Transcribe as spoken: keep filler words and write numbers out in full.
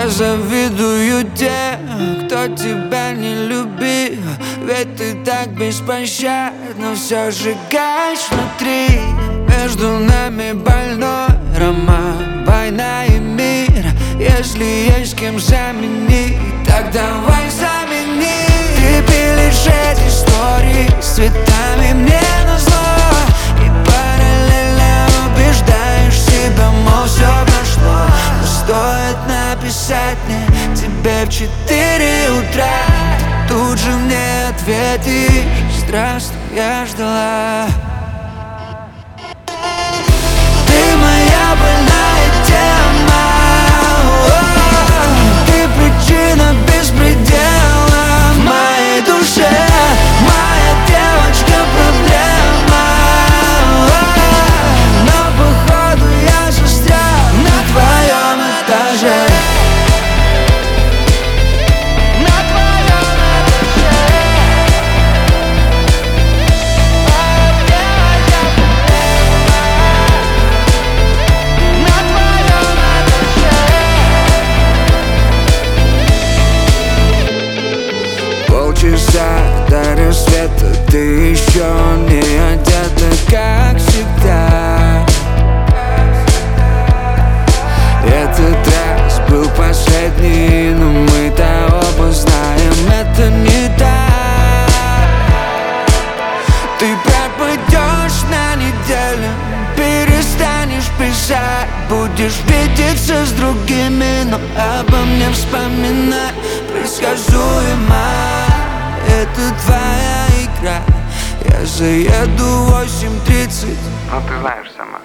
Я завидую тем, кто тебя не любил, ведь ты так беспощадно все сжигаешь внутри. Между нами больной роман, война и мир. Если есть с кем заменить, так давай замени. Ты пилишь эти истории с цветами мне назло, и параллельно убеждаешь себя, мол, все прошло. Но стоит написать мне тебе в четыре утра, ты тут же мне ответишь: здравствуй, я ждала. Ты моя больная тема, ты причина беспредела в моей душе, моя девочка проблема. Но походу я застрял на твоем этаже. Полчаса до рассвета, ты еще не одета, как всегда. Этот раз был последний, но мы-то оба знаем, это не так. Ты пропадешь на неделю, перестанешь писать, будешь видеться с другими, но обо мне вспоминай предсказуемо. Это твоя игра. Я заеду в восемь тридцать. Ну ты знаешь сама.